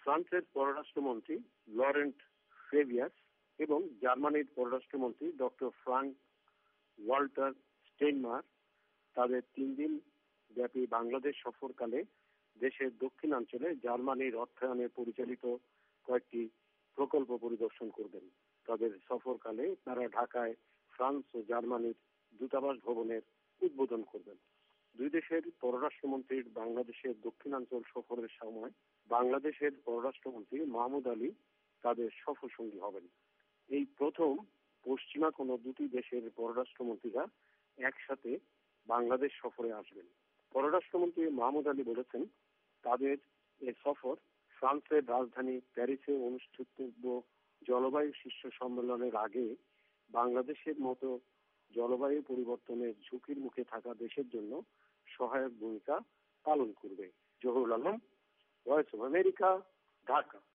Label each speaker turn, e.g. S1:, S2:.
S1: ফ্রান্সের পররাষ্ট্রমন্ত্রী লরেন্ট ফেবিয়াস এবং জার্মানির পররাষ্ট্রমন্ত্রী ডক্টর ফ্রাঙ্ক ওয়াল্টার স্টেইনমায়ার তাদের 3 দিন ব্যাপী বাংলাদেশ সফরকালে দেশের দক্ষিণাঞ্চলে জার্মানির অর্থায়নে পরিচালিত কয়েকটি প্রকল্প পরিদর্শন করবেন। তাদের সফরকালে তারা ঢাকায় ফ্রান্স ও জার্মানির দূতাবাস ভবনের উদ্বোধন করবেন। দুই দেশের পররাষ্ট্রমন্ত্রীর বাংলাদেশের দক্ষিণাঞ্চল সফরের সময় বাংলাদেশের পররাষ্ট্রমন্ত্রী মাহমুদ আলী তাদের সফরসঙ্গী হবেন। এই প্রথম পশ্চিমা কোনো দুটি দেশের পররাষ্ট্রমন্ত্রীরা একসাথে বাংলাদেশ সফরে আসবেন। পররাষ্ট্রমন্ত্রী মাহমুদ আলী বলেছেন, তাদের এই সফর ফ্রান্সের রাজধানী প্যারিসে অনুষ্ঠিতব্য জলবায়ু শীর্ষ সম্মেলনের আগে বাংলাদেশের মতো জলবায়ু পরিবর্তনের ঝুঁকির মুখে থাকা দেশের জন্য সহায়ক ভূমিকা পালন করবে। Jahurul Alam, Voice of America, Dhaka.